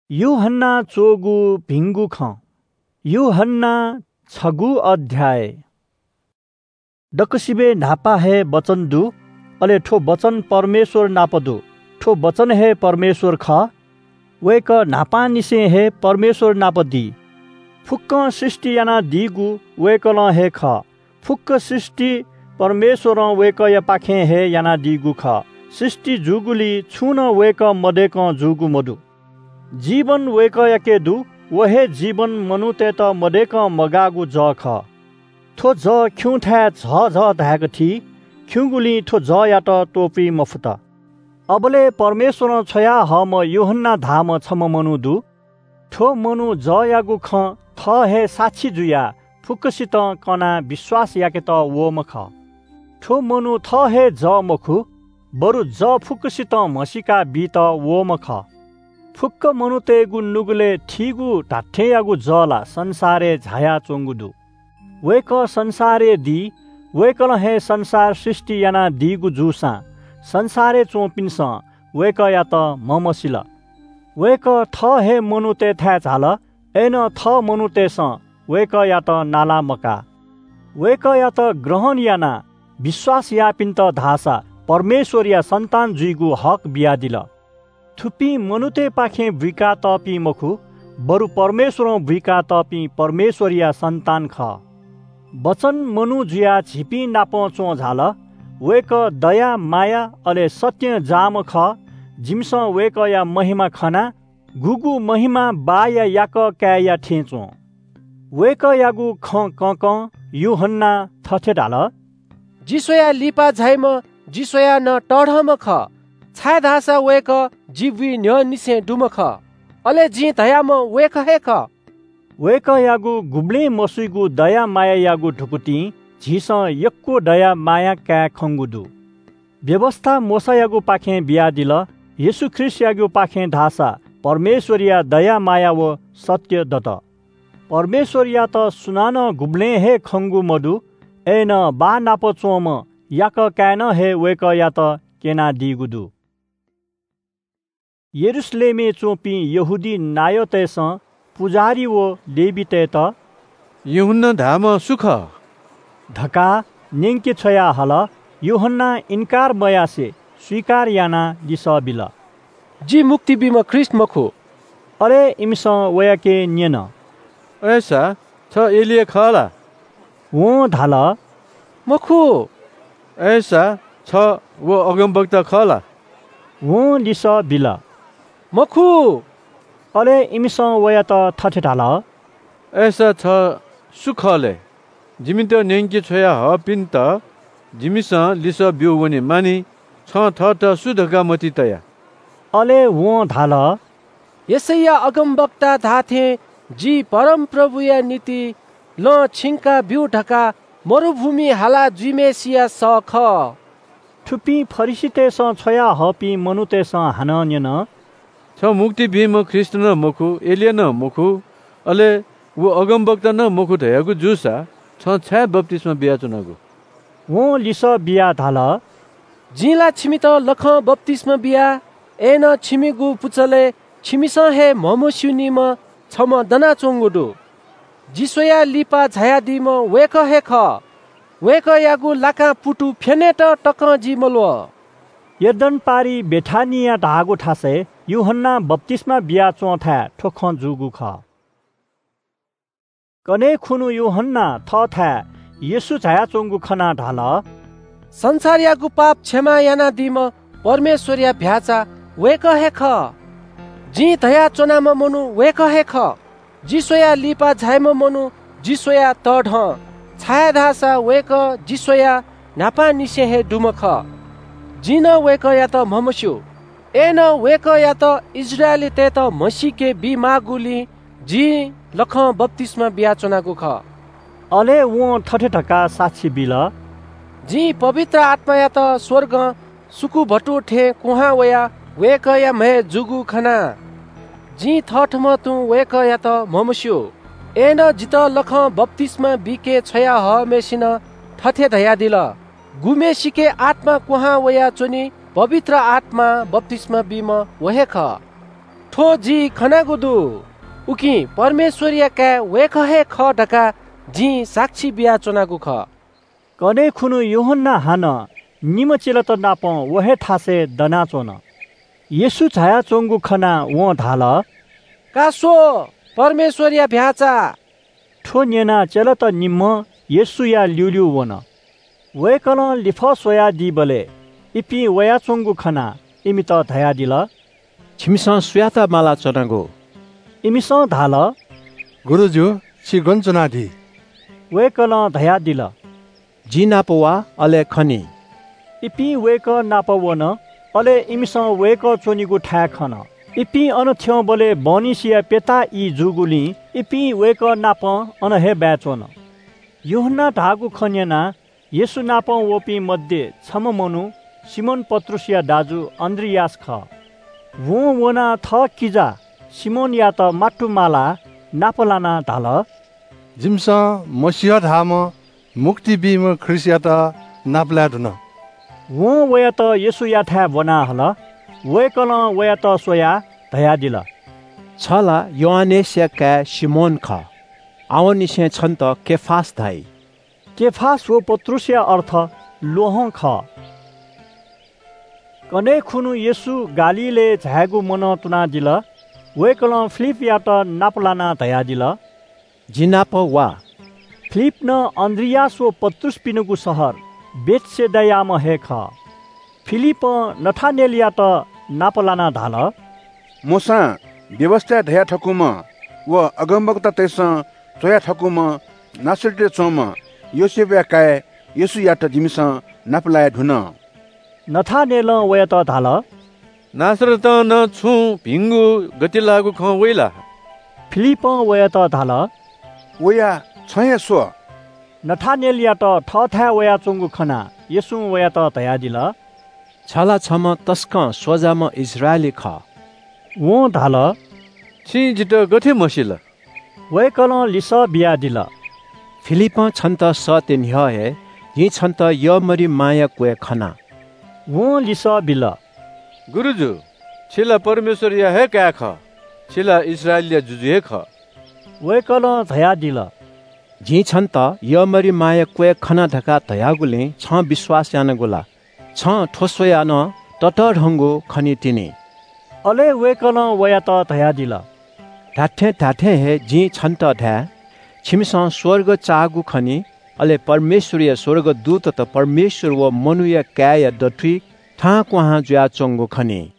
यूहन्ना चोगु भिंगु ख यूहन्ना छगु अध्याय डकसिबे नापा है वचन दु अले ठो वचन परमेश्वर नापदु ठो वचन है परमेश्वर ख वेक नापा निसे है परमेश्वर नापदी फुक्क सृष्टि याना दिगु वेकल है ख फुक्क सृष्टि परमेश्वर वेक या पाखे है याना दिगु ख सृष्टि जुगुली छुन वेक मदेक जुगु मधु जीवन वेक याके दु वहे जीवन मनुते त मदेक मगागु ज ख थो ज ख्यु था झ झ धाक थी ख्युगुली थो ज या त टोपी मफुत अबले परमेश्वर छया हम यूहन्ना धाम छम मनु दु थो मनु ज यागु ख थ हे साक्षी जुया फुक्कसित कना विश्वास याके त वो मख थो मनु थ हे ज मखु बरु ज फुक्कसित मसिका बी त वो मख फुक्क मनुते गु नुगुले ठीगु ढाठे यागु जला संसारे झाया चोंगुदु वेक संसारे दी वेकल हे संसार सृष्टि याना दिगु जुसा संसारे चोपिन्स वेक या त ममसिल वेक थ हे मनुते था झाल एन थ मनुते स वेक या त नाला मका वेक या त ग्रहण याना विश्वास यापिन त धासा परमेश्वर या सन्तान जुइगु हक बिया दिल थुपी मनुते पाखे विका तपी मखु बरु परमेश्वर विका तपी परमेश्वर या सन्तान ख वचन मनु जुया झिपी नापो चो झाल वेक दया माया अले सत्य जाम ख जिमस वेक या महिमा खना गुगु महिमा बा या याक क्या या ठेचो वेक यागु ख क यूहन्ना थथे डाल जिसोया लिपा झाइम जिसोया न टढम ख छाय धासा वेक जीवी न्य निसे डुम ख अले जी दयाम वेक हे ख वेक यागु गुब्ले मसुइगु दया माया यागु ढुकुटी झिस यक्को दया माया क्या खंगुदु व्यवस्था मोसा यागु पाखे बिया दिल येशु ख्रिस्ट यागु पाखे धासा परमेश्वरिया दया माया व सत्य दत परमेश्वरिया त सुनान गुब्ले हे खंगु मधु एन बा नाप चोम याक कैन हे वेक या त केना दिगुदु यरुशलेमे चोपी यहुदी नायतेस पुजारी वो लेबिते त यूहन्ना धाम सुख धका नेंके छया हल यूहन्ना इनकार मयासे स्वीकार याना दिस बिल जी मुक्ति बिम ख्रिस्ट मखु अरे इमस वयाके न्यन ऐसा छ एलिया खला वो धाल मखु ऐसा छ वो अगमवक्ता खला वो दिस बिल मखु अरे इमिस वया त थथे ढाल ऐसा छ सुखले जिमि त नेंके छोया ह पिन त जिमिस लिस बिउ वने मानी छ थ त सुधका मति तया अले वो धाल यसैया अगमवक्ता धाथे जी परम प्रभु या नीति ल छिंका बिउ ढका मरुभूमि हाला जुमेसिया सख थुपी फरिसिते स छया हपी मनुते स हानन्यन छ मुक्ति बिम ख्रिस्ट न मखु एलिया न मखु अले वो अगमवक्ता न मखु धयागु जुसा छ छ्या बप्तिस्मा बिया चुनागु वो लिस बिया धाल जिला छिमित लख बप्तिस्मा बिया एन छिमिगु पुचले छिमिस हे ममस्युनिम छम दना चोंगुदु जिसोया लिपा झाया दिम वेक हे ख वेक यागु लाका पुटु फेनेट टक जिमलो यदन पारी बेठानिया ढागु ठासे यूहन्ना बप्तिस्मा बिया चोथा ठोख जुगु ख कने खुनु यूहन्ना थ था येशु झाया चोंगु खना ढाल संसार यागु पाप क्षमा याना दिम परमेश्वर या भ्याचा वेक हे ख जी दया चोनाम मनु वेक हे ख जिसोया लिपा झाइम मनु जिसोया तढ छाया धासा वेक जिसोया नापा निसे हे डुम ख जिन वेक या त ममस्यु एन वेक या त इजरायली ते त मसीके बी मागुली जी लख बप्तिस्मा बिया चोनागु ख अले वो ठठे ढका साक्षी बिल जी पवित्र आत्मा या त स्वर्ग सुकु भटु ठे कुहा वया वेक या मे जुगु खना जी थठम तु वेक या त ममस्यु एन जित लख बप्तिस्मा बिके छया ह मेसिन ठथे धया दिल गुमे सिके आत्मा कुहा वया चोनी पवित्र आत्मा बप्तिस्मा बिम वहे ख ठो जी खनागुदु उकि परमेश्वरिया का वेख हे ख ढका जी साक्षी बिया चोनागु ख कने खुनु योहन्ना हान निम चेलत नाप वहे थासे दना चोन येसु छाया चोंगु खना वो धाल कासो परमेश्वरिया भ्याचा ठो नेना चेलत निम्म येसु या ल्युल्यु वन वेकन लिफ सोया दिबले इपि वया चोंगु खना इमित धया दिल छिमिस सुयाता माला चनागो इमिस धाल गुरुजु छि गन्चनादि वेकन धया दिल जी नापवा अले खनी इपि वेक नापवन अले इमिस वेक चोनिगु ठा खन इपि अनथ्यो बले बनिसिया पेता इ जुगुली इपि वेक नाप अनहे ब्याचोन योहन्ना ढागु खन्यना येसु नाप वोपी मध्ये छम मनु सिमोन पत्रुसिया दाजु अन्द्रियास ख वो वना थ किजा सिमोन या त माटु माला नापलाना धाल जिमस मसिह धाम मुक्ति बिम ख्रिसिया त नापला दुन वो वया त येसु या था बना हल वेकन वया त सोया धया दिल छला योहानेसिया का सिमोन ख आवनिसे छन्त केफास धाई केफास वो पत्रुसिया अर्थ लोह ख कने खुनु येसु गालीले झागु मन तुना दिल वेकल फिलिप या त नापलाना धया दिल जिनाप वा फिलिप न अन्द्रियास वो पत्रुस पिनुगु सहर बेत्सेदायाम हे ख फिलिप नथानेल या त नापलाना धाल मोसा व्यवस्था धया ठकुम व अगमवक्ता तेस चोया ठकुम नासरिते चोम योसेफ या काय येसु या त जिमिस नापलाय धुन नथानेल वया त धाल नासरत न छु भिंगु गति लागु ख वेला फिलिप वया त धाल वया छय सो नथानेल या त ठथा वया चोंगु खना येसु वया त धया दिल छला छम तस्क सोजाम इजरायली ख वो धाल छि जित गथे मसिल वेकल लिस बिया दिल फिलिप छन्त सतेन हे यी छन्त यमरी माया क्वे खना वो लिस बिल गुरुजु छिला परमेश्वर या हे क्या ख छिला इस्राएलिया जुजु हे ख वेकल धया दिल जी छन्त यमरी माया क्वे खना ढका धयागुले छ विश्वास यान गोला छ ठोसोया न तट ढंगो खनि तिनी अले वेकल वया त धया दिल ठाठे हे जी छन्त ढा छिमिस स्वर्ग चागु खनि अले परमेश्वरीय स्वर्ग दूत त परमेश्वर व मनुया काय दठि ठा क्वाहा ज्या चंगो खनि